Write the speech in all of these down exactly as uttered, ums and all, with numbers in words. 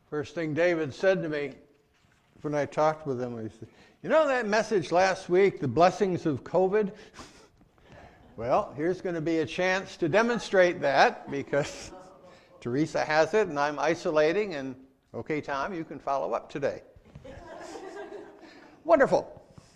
First thing David said to me when I talked with him, he said, you know that message last week, the blessings of COVID? Well, here's going to be a chance to demonstrate that because Teresa has it and I'm isolating, and okay, Tom, you can follow up today. Wonderful.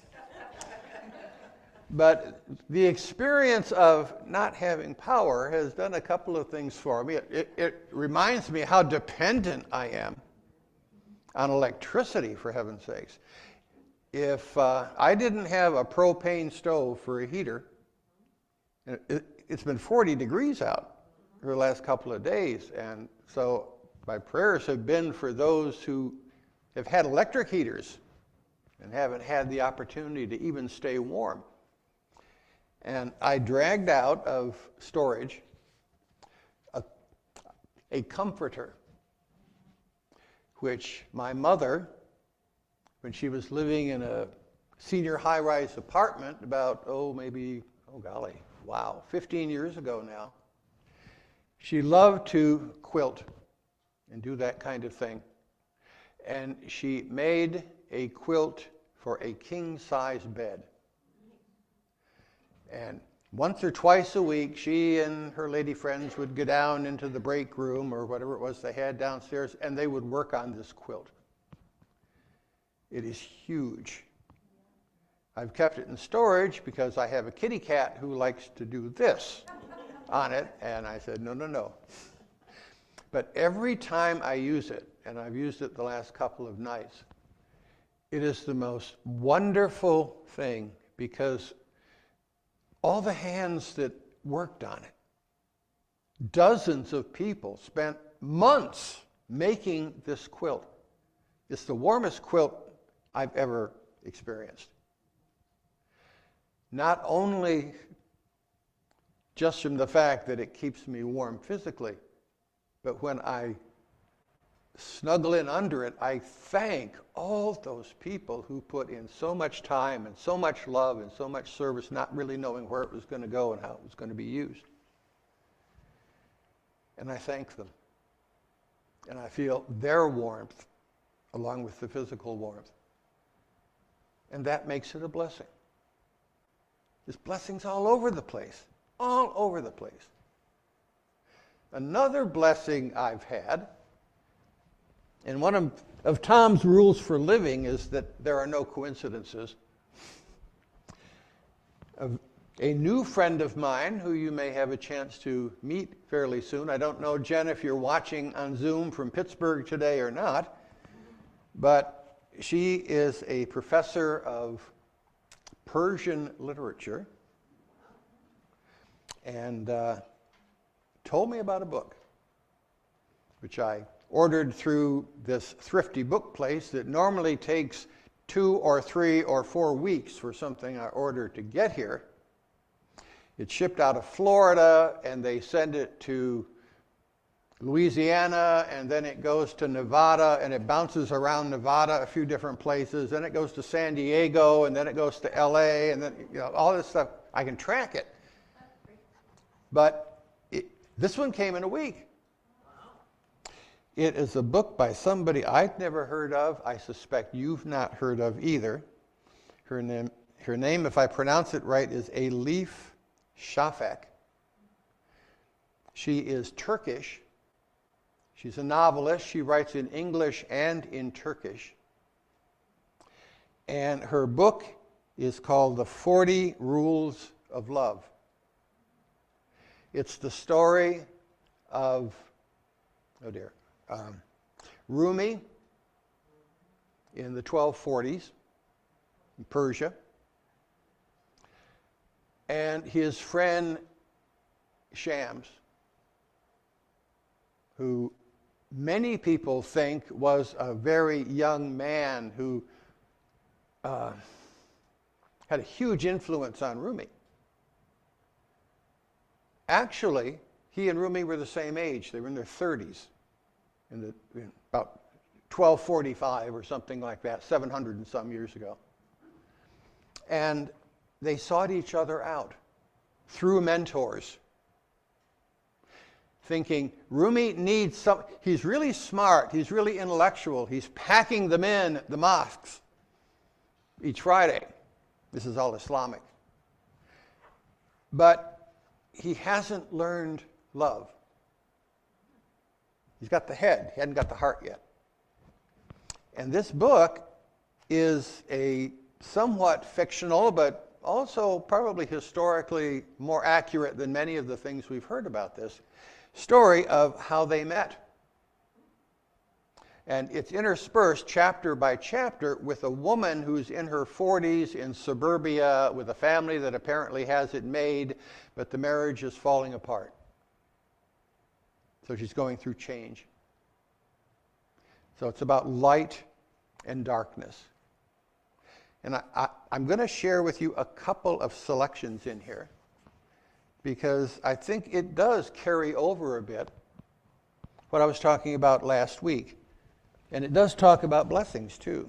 But the experience of not having power has done a couple of things for me. It, it, it reminds me how dependent I am on electricity, for heaven's sakes. If uh, I didn't have a propane stove for a heater, it, it, it's been forty degrees out for the last couple of days, and so my prayers have been for those who have had electric heaters and haven't had the opportunity to even stay warm. And I dragged out of storage a, a comforter, which my mother, when she was living in a senior high-rise apartment about, oh, maybe, oh golly, wow, fifteen years ago now, she loved to quilt and do that kind of thing. And she made a quilt for a king-size bed. And once or twice a week, she and her lady friends would go down into the break room or whatever it was they had downstairs, and they would work on this quilt. It is huge. I've kept it in storage because I have a kitty cat who likes to do this on it, and I said, no, no, no. But every time I use it, and I've used it the last couple of nights, it is the most wonderful thing because all the hands that worked on it, dozens of people spent months making this quilt. It's the warmest quilt I've ever experienced. Not only just from the fact that it keeps me warm physically, but when I snuggle in under it, I thank all those people who put in so much time and so much love and so much service, not really knowing where it was going to go and how it was going to be used. And I thank them. And I feel their warmth along with the physical warmth. And that makes it a blessing. There's blessings all over the place, all over the place. Another blessing I've had, and one of, of Tom's rules for living is that there are no coincidences. A, a new friend of mine, who you may have a chance to meet fairly soon. I don't know, Jen, if you're watching on Zoom from Pittsburgh today or not, but she is a professor of Persian literature and uh, told me about a book, which I ordered through this thrifty book place that normally takes two or three or four weeks for something I ordered to get here. It's shipped out of Florida, and they send it to Louisiana, and then it goes to Nevada, and it bounces around Nevada a few different places. Then it goes to San Diego, and then it goes to L A, and then you know all this stuff. I can track it. But it, this one came in a week. It is a book by somebody I've never heard of. I suspect you've not heard of either. Her name, her name, if I pronounce it right, is Elif Shafak. She is Turkish. She's a novelist. She writes in English and in Turkish. And her book is called The forty Rules of Love. It's the story of, oh dear, Um, Rumi in the twelve forties in Persia, and his friend Shams, who many people think was a very young man who uh, had a huge influence on Rumi. Actually, he and Rumi were the same age. They were in their thirties. In the, in about twelve forty-five or something like that, seven hundred and some years ago. And they sought each other out through mentors. thinking Rumi needs some, he's really smart, he's really intellectual, he's packing them in at the mosques each Friday. This is all Islamic. But he hasn't learned love. He's got the head, he hasn't got the heart yet. And this book is a somewhat fictional, but also probably historically more accurate than many of the things we've heard about this, story of how they met. And it's interspersed chapter by chapter with a woman who's in her forties in suburbia with a family that apparently has it made, but the marriage is falling apart. So she's going through change. So it's about light and darkness. And I, I, I'm going to share with you a couple of selections in here because I think it does carry over a bit what I was talking about last week. And it does talk about blessings too.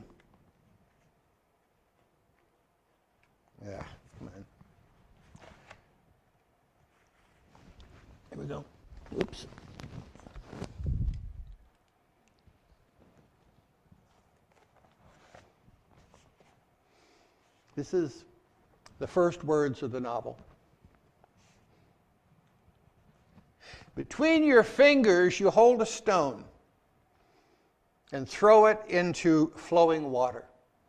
Yeah, come on. Here we go. Oops. This is the first words of the novel. Between your fingers you hold a stone and throw it into flowing water.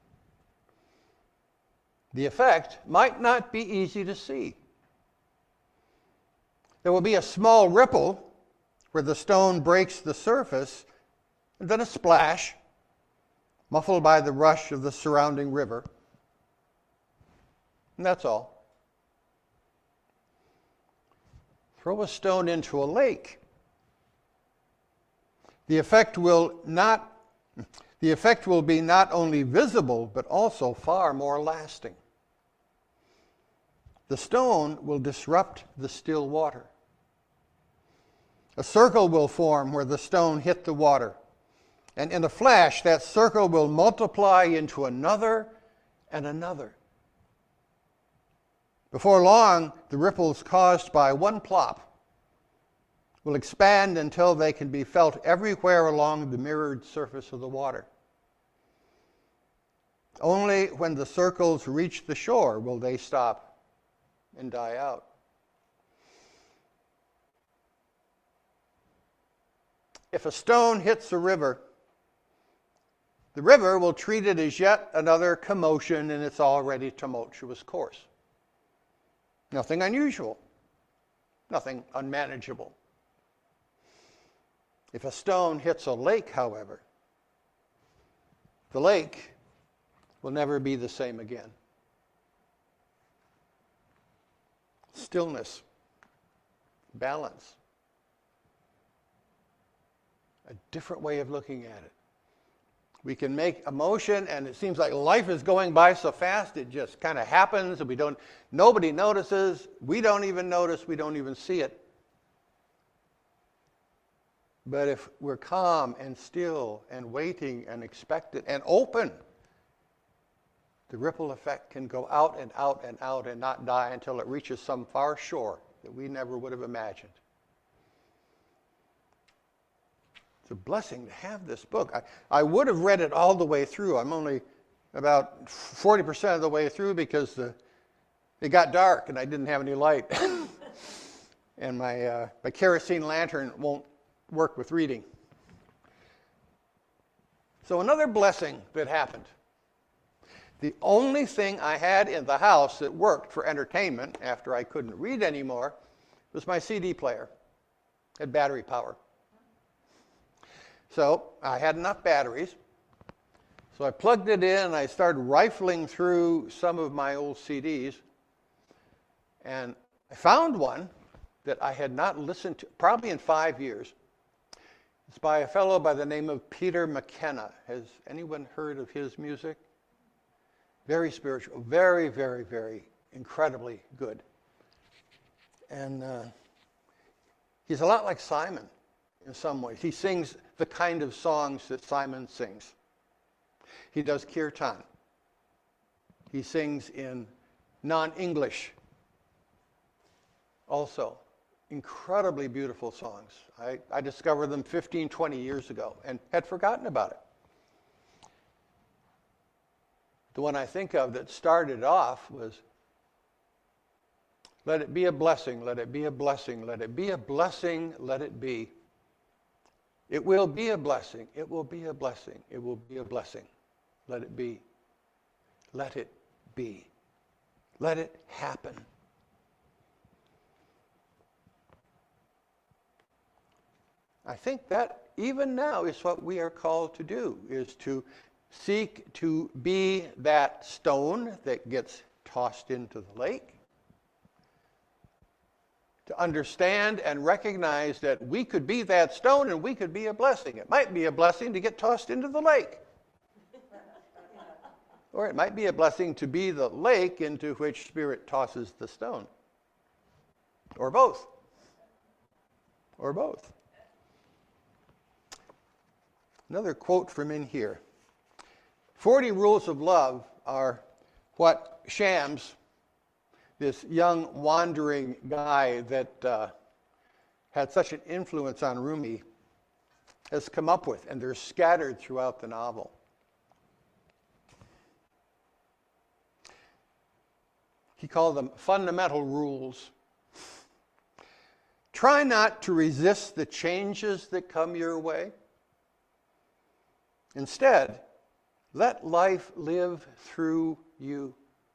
The effect might not be easy to see. There will be a small ripple where the stone breaks the surface, and then a splash, muffled by the rush of the surrounding river. And that's all. Throw a stone into a lake. The effect will not, the effect will be not only visible, but also far more lasting. The stone will disrupt the still water. A circle will form where the stone hit the water. And in a flash, that circle will multiply into another and another. Before long, the ripples caused by one plop will expand until they can be felt everywhere along the mirrored surface of the water. Only when the circles reach the shore will they stop and die out. If a stone hits a river, the river will treat it as yet another commotion in its already tumultuous course. Nothing unusual, nothing unmanageable. If a stone hits a lake, however, the lake will never be the same again. Stillness, balance, a different way of looking at it. We can make emotion, and it seems like life is going by so fast, it just kind of happens, and we don't, nobody notices, we don't even notice, we don't even see it. But if we're calm and still and waiting and expectant and open, the ripple effect can go out and out and out and not die until it reaches some far shore that we never would have imagined. It's a blessing to have this book. I, I would have read it all the way through. I'm only about forty percent of the way through because the, it got dark and I didn't have any light. And my, uh, my kerosene lantern won't work with reading. So another blessing that happened. The only thing I had in the house that worked for entertainment after I couldn't read anymore was my C D player. It had battery power. So I had enough batteries. So I plugged it in and I started rifling through some of my old C Ds. And I found one that I had not listened to probably in five years. It's by a fellow by the name of Peter McKenna. Has anyone heard of his music? Very spiritual, very, very, very incredibly good. And uh, he's a lot like Simon in some ways. He sings the kind of songs that Simon sings. He does kirtan. He sings in non-English also. incredibly beautiful songs. I, I discovered them fifteen, twenty years ago and had forgotten about it. The one I think of that started off was, let it be a blessing, let it be a blessing, let it be a blessing, let it be. It will be a blessing, it will be a blessing, it will be a blessing. Let it be. Let it be. Let it happen. I think that even now is what we are called to do, is to seek to be that stone that gets tossed into the lake, to understand and recognize that we could be that stone and we could be a blessing. It might be a blessing to get tossed into the lake. Or it might be a blessing to be the lake into which Spirit tosses the stone. Or both. Or both. Another quote from in here. forty Rules of Love are what Shams, this young wandering guy that uh, had such an influence on Rumi, has come up with, and they're scattered throughout the novel. He called them fundamental rules. Try not to resist the changes that come your way. Instead, let life live through you.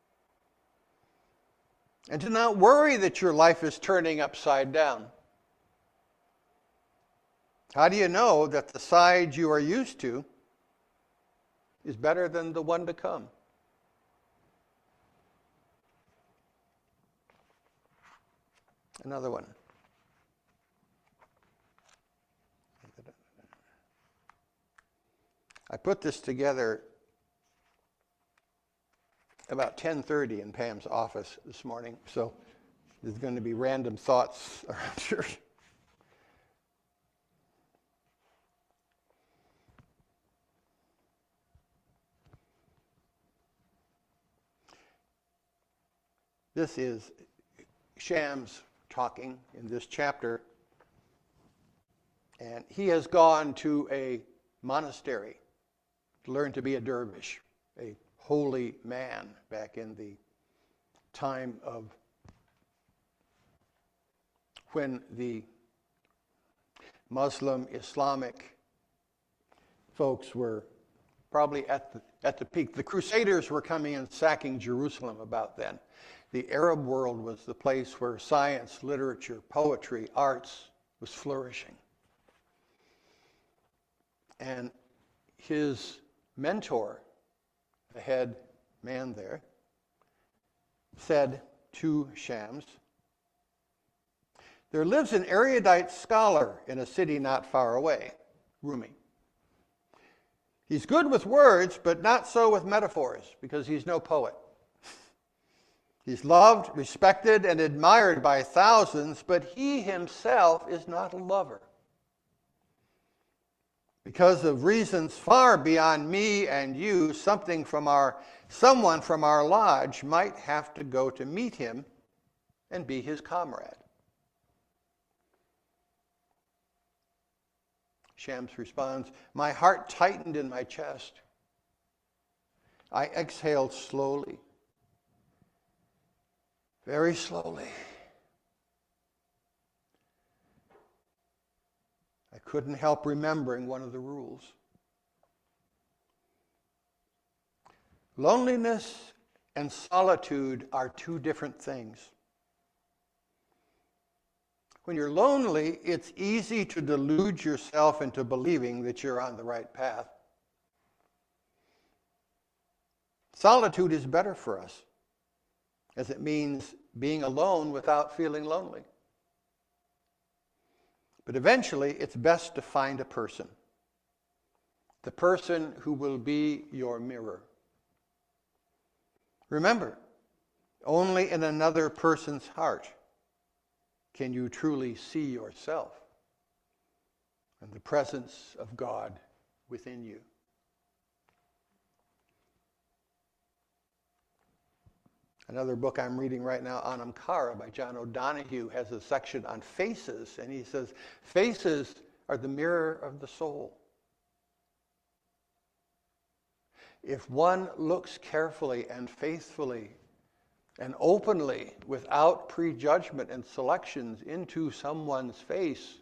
And do not worry that your life is turning upside down. How do you know that the side you are used to is better than the one to come? Another one. I put this together about ten thirty in Pam's office this morning, so there's going to be random thoughts around here. This is Shams talking in this chapter, and he has gone to a monastery to learn to be a dervish, a holy man back in the time of when the Muslim Islamic folks were probably at the, at the peak. The Crusaders were coming and sacking Jerusalem about then. The Arab world was the place where science, literature, poetry, arts was flourishing. And his mentor, the head man there, said to Shams, there lives an erudite scholar in a city not far away, Rumi. He's good with words, but not so with metaphors, because he's no poet. He's loved, respected, and admired by thousands, but he himself is not a lover. Because of reasons far beyond me and you, something from our, someone from our lodge might have to go to meet him and be his comrade. Shams responds, my heart tightened in my chest. I exhaled slowly, very slowly. I couldn't help remembering one of the rules. Loneliness and solitude are two different things. When you're lonely, it's easy to delude yourself into believing that you're on the right path. Solitude is better for us, as it means being alone without feeling lonely. But eventually, it's best to find a person, the person who will be your mirror. Remember, only in another person's heart can you truly see yourself and the presence of God within you. Another book I'm reading right now, Anamkara by John O'Donohue, has a section on faces, and he says, faces are the mirror of the soul. If one looks carefully and faithfully and openly, without prejudgment and selections, into someone's face,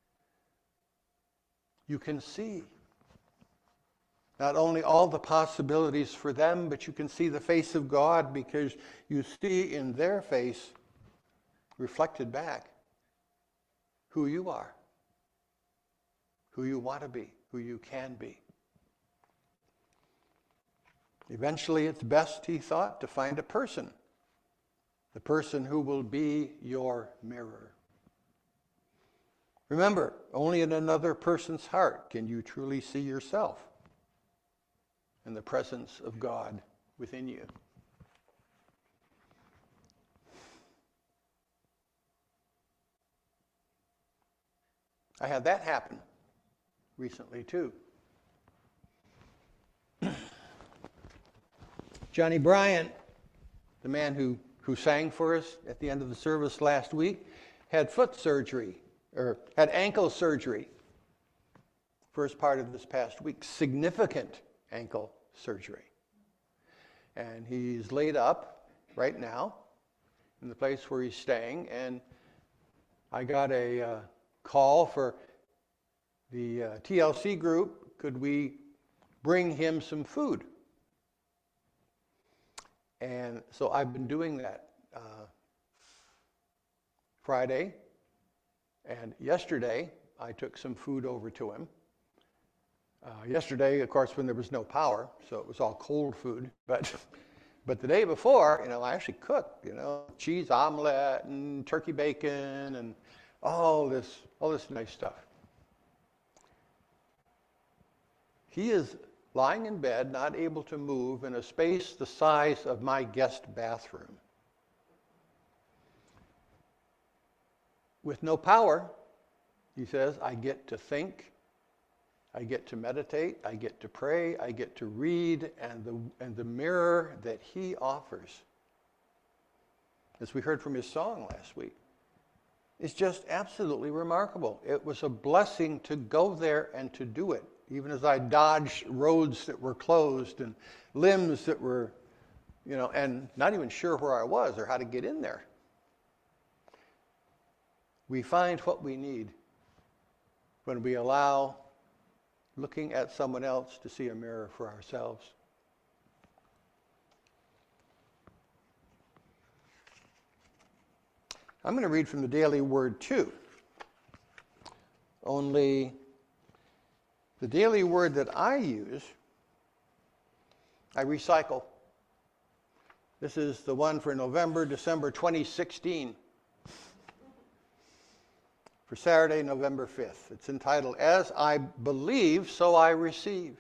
you can see not only all the possibilities for them, but you can see the face of God, because you see in their face, reflected back, who you are, who you want to be, who you can be. Eventually, it's best, he thought, to find a person, the person who will be your mirror. Remember, only in another person's heart can you truly see yourself and the presence of God within you. I had that happen recently too. Johnny Bryant, the man who, who sang for us at the end of the service last week, had foot surgery, or had ankle surgery, first part of this past week, significant ankle surgery. And he's laid up right now in the place where he's staying, and I got a uh, call for the uh, T L C group. Could we bring him some food? And so I've been doing that uh, Friday, and yesterday I took some food over to him. Uh, yesterday, of course, when there was no power, so it was all cold food. But but the day before, you know, I actually cooked, you know, cheese omelet and turkey bacon and all this all this nice stuff. He is lying in bed, not able to move, in a space the size of my guest bathroom. With no power, he says, I get to think, I get to meditate, I get to pray, I get to read, and the, and the mirror that he offers, as we heard from his song last week, is just absolutely remarkable. It was a blessing to go there and to do it, even as I dodged roads that were closed and limbs that were, you know, and not even sure where I was or how to get in there. We find what we need when we allow looking at someone else to see a mirror for ourselves. I'm going to read from the Daily Word too. Only the Daily Word that I use, I recycle. This is the one for November, December twenty sixteen. For Saturday, November fifth. It's entitled, As I Believe, So I Receive.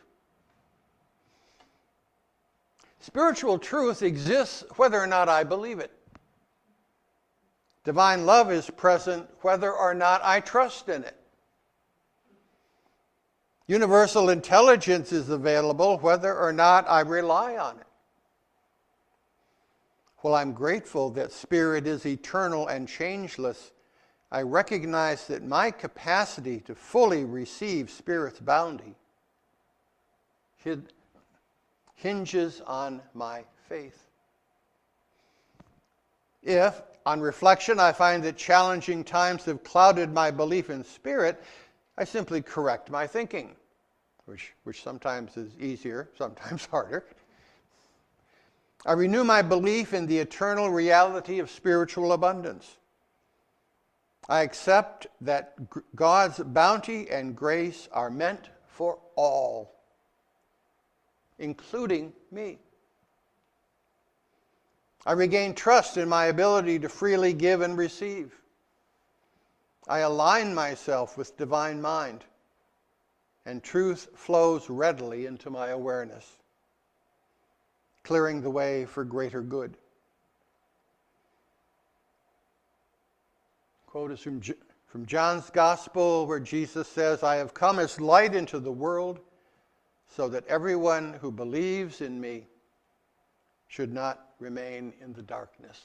Spiritual truth exists whether or not I believe it. Divine love is present whether or not I trust in it. Universal intelligence is available whether or not I rely on it. While I'm grateful that Spirit is eternal and changeless, I recognize that my capacity to fully receive Spirit's bounty hinges on my faith. If, on reflection, I find that challenging times have clouded my belief in Spirit, I simply correct my thinking, which, which sometimes is easier, sometimes harder. I renew my belief in the eternal reality of spiritual abundance. I accept that God's bounty and grace are meant for all, including me. I regain trust in my ability to freely give and receive. I align myself with divine mind, and truth flows readily into my awareness, clearing the way for greater good. Quote is from, from John's Gospel, where Jesus says, I have come as light into the world so that everyone who believes in me should not remain in the darkness.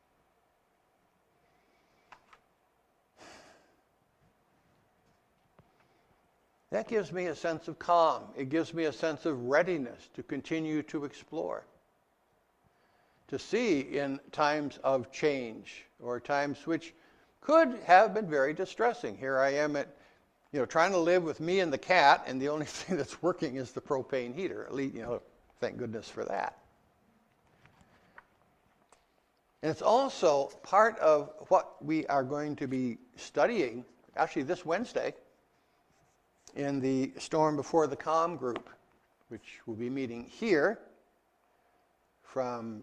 That gives me a sense of calm. It gives me a sense of readiness to continue to explore, to see in times of change or times which could have been very distressing. Here I am at, you know, trying to live with me and the cat, and the only thing that's working is the propane heater. At least, you know, thank goodness for that. And it's also part of what we are going to be studying, actually this Wednesday, in the Storm Before the Calm group, which will be meeting here from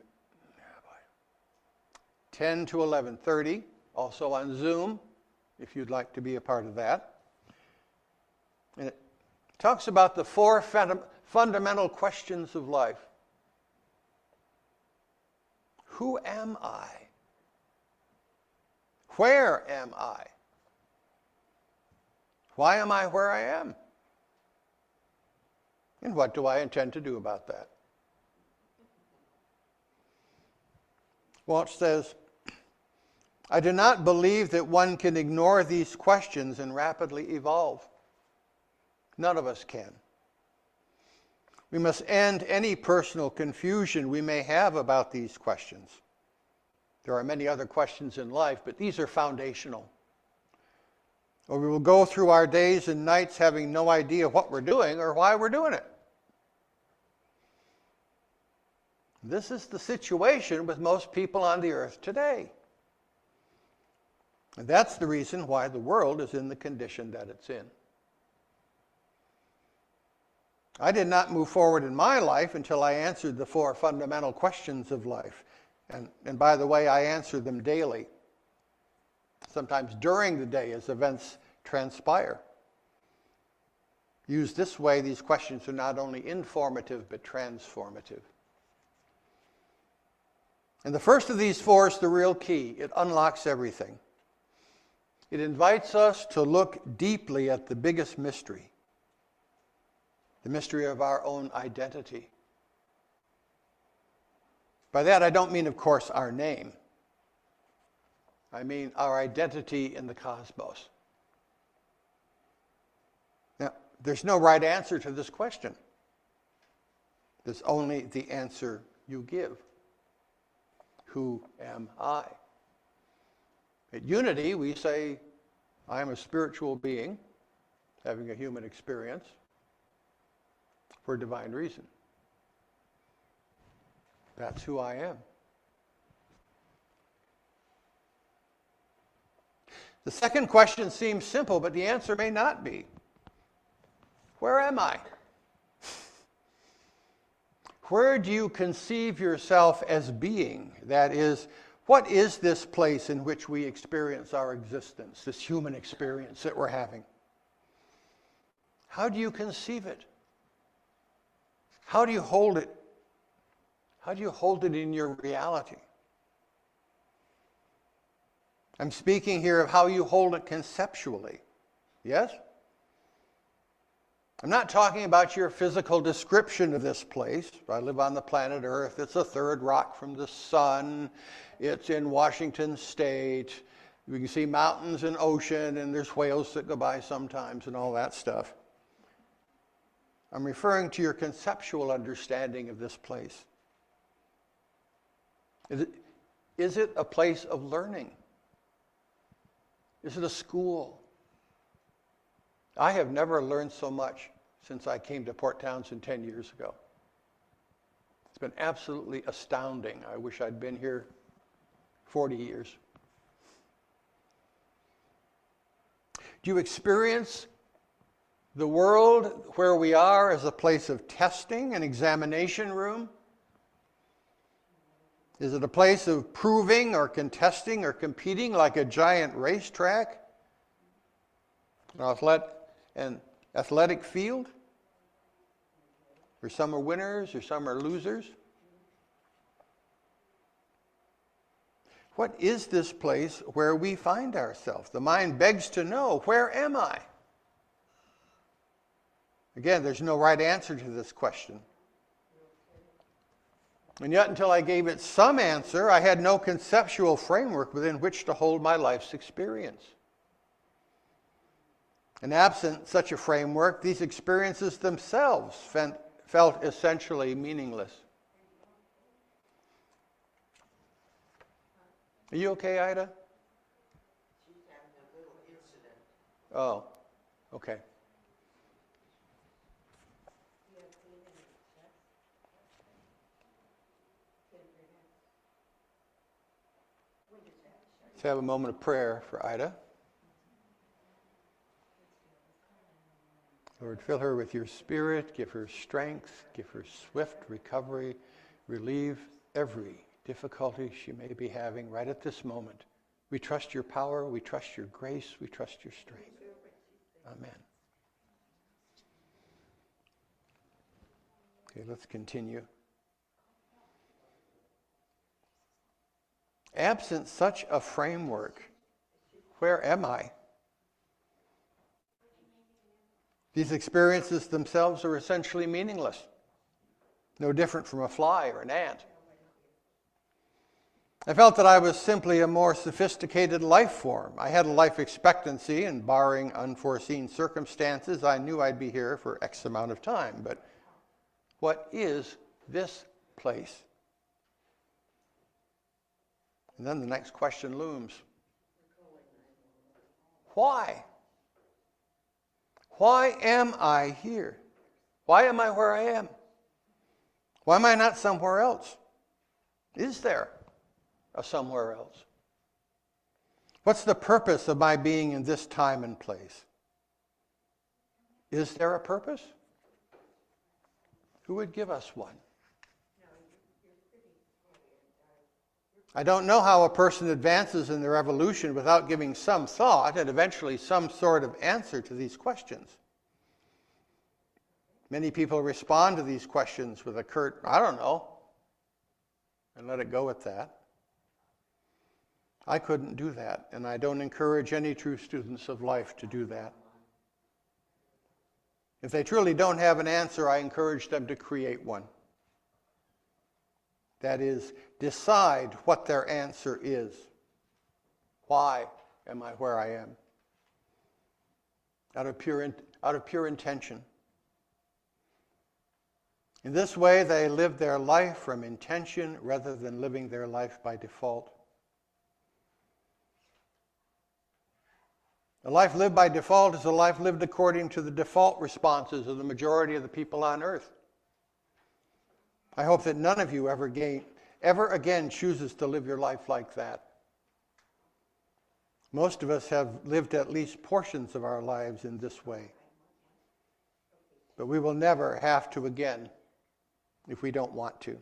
ten to eleven thirty, also on Zoom, if you'd like to be a part of that. And it talks about the four funda- fundamental questions of life. Who am I? Where am I? Why am I where I am? And what do I intend to do about that? Walsh says, I do not believe that one can ignore these questions and rapidly evolve. None of us can. We must end any personal confusion we may have about these questions. There are many other questions in life, but these are foundational. Or we will go through our days and nights having no idea what we're doing or why we're doing it. This is the situation with most people on the earth today. And that's the reason why the world is in the condition that it's in. I did not move forward in my life until I answered the four fundamental questions of life. And, and by the way, I answer them daily. Sometimes during the day as events transpire. Used this way, these questions are not only informative but transformative. And the first of these four is the real key. It unlocks everything. It invites us to look deeply at the biggest mystery, the mystery of our own identity. By that, I don't mean, of course, our name. I mean our identity in the cosmos. Now, there's no right answer to this question. There's only the answer you give. Who am I? At Unity, we say, I am a spiritual being having a human experience for a divine reason. That's who I am. The second question seems simple, but the answer may not be. Where am I? Where do you conceive yourself as being? That is, what is this place in which we experience our existence, this human experience that we're having? How do you conceive it? How do you hold it? How do you hold it in your reality? I'm speaking here of how you hold it conceptually. Yes? I'm not talking about your physical description of this place. I live on the planet Earth. It's a third rock from the sun. It's in Washington State. We can see mountains and ocean, and there's whales that go by sometimes and all that stuff. I'm referring to your conceptual understanding of this place. Is it, is it a place of learning? Is it a school? I have never learned so much since I came to Port Townsend ten years ago. It's been absolutely astounding. I wish I'd been here forty years. Do you experience the world where we are as a place of testing, an examination room? Is it a place of proving or contesting or competing like a giant racetrack? An athletic, an athletic field? Where some are winners or some are losers? What is this place where we find ourselves? The mind begs to know, where am I? Again, there's no right answer to this question. And yet, until I gave it some answer, I had no conceptual framework within which to hold my life's experience. And absent such a framework, these experiences themselves felt essentially meaningless. Are you okay, Ida? She's having a little incident. Oh, okay. Let's have a moment of prayer for Ida. Lord, fill her with your Spirit, give her strength, give her swift recovery, relieve every difficulty she may be having right at this moment. We trust your power, we trust your grace, we trust your strength. Amen. Okay, let's continue. Absent such a framework, where am I? These experiences themselves are essentially meaningless, no different from a fly or an ant. I felt that I was simply a more sophisticated life form. I had a life expectancy, and barring unforeseen circumstances, I knew I'd be here for X amount of time. But what is this place? And then the next question looms. Why? Why am I here? Why am I where I am? Why am I not somewhere else? Is there a somewhere else? What's the purpose of my being in this time and place? Is there a purpose? Who would give us one? I don't know how a person advances in their evolution without giving some thought and eventually some sort of answer to these questions. Many people respond to these questions with a curt, I don't know, and let it go at that. I couldn't do that, and I don't encourage any true students of life to do that. If they truly don't have an answer, I encourage them to create one. That is, decide what their answer is. Why am I where I am? Out of pure, in, out of pure intention. In this way, they live their life from intention rather than living their life by default. A life lived by default is a life lived according to the default responses of the majority of the people on earth. I hope that none of you ever, gain, ever again chooses to live your life like that. Most of us have lived at least portions of our lives in this way. But we will never have to again if we don't want to.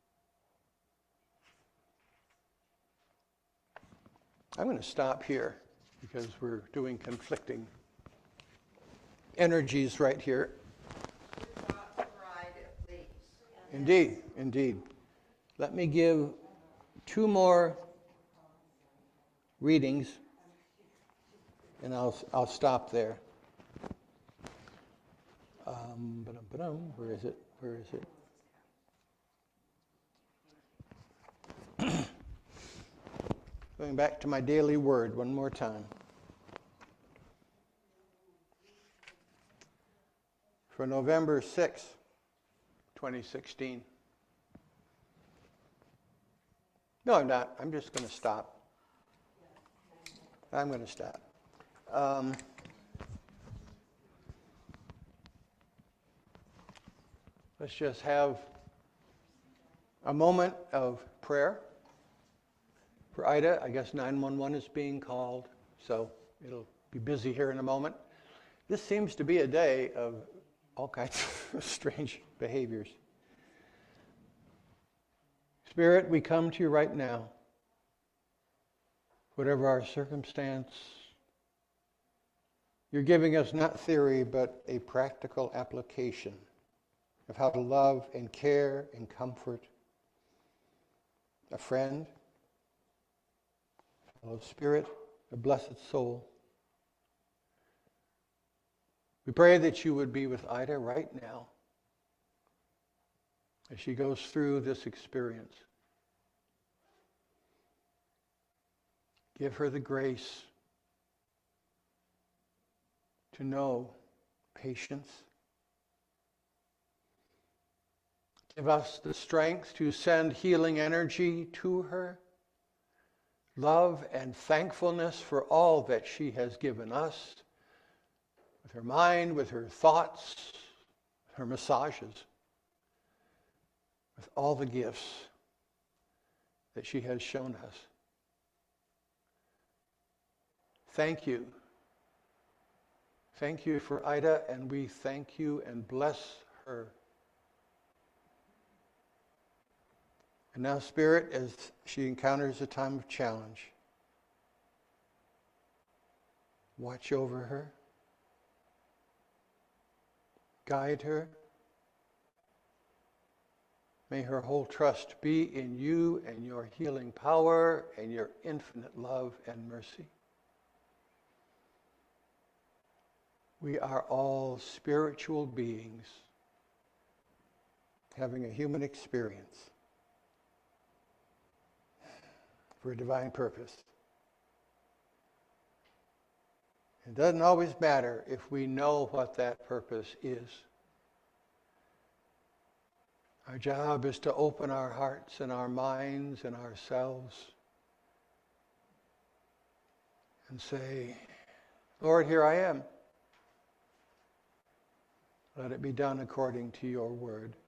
I'm going to stop here because we're doing conflicting energies right here. Indeed, indeed. Let me give two more readings, and I'll I'll stop there. Um, ba-dum, ba-dum, where is it? Where is it? Going back to my daily word one more time. For November sixth, twenty sixteen. No, I'm not. I'm just going to stop. I'm going to stop. Um, let's just have a moment of prayer. For Ida, I guess nine one one is being called, so it'll be busy here in a moment. This seems to be a day of all kinds of strange behaviors. Spirit, we come to you right now. Whatever our circumstance, you're giving us not theory, but a practical application of how to love and care and comfort a friend, a fellow spirit, a blessed soul. We pray that you would be with Ida right now. as she goes through this experience. Give her the grace to know patience. Give us the strength to send healing energy to her, love and thankfulness for all that she has given us, with her mind, with her thoughts, her massages, with all the gifts that she has shown us. Thank you. Thank you for Ida, and we thank you and bless her. And now, Spirit, as she encounters a time of challenge, watch over her, guide her. May her whole trust be in you and your healing power and your infinite love and mercy. We are all spiritual beings having a human experience for a divine purpose. It doesn't always matter if we know what that purpose is. Our job is to open our hearts and our minds and ourselves and say, Lord, here I am. Let it be done according to your word.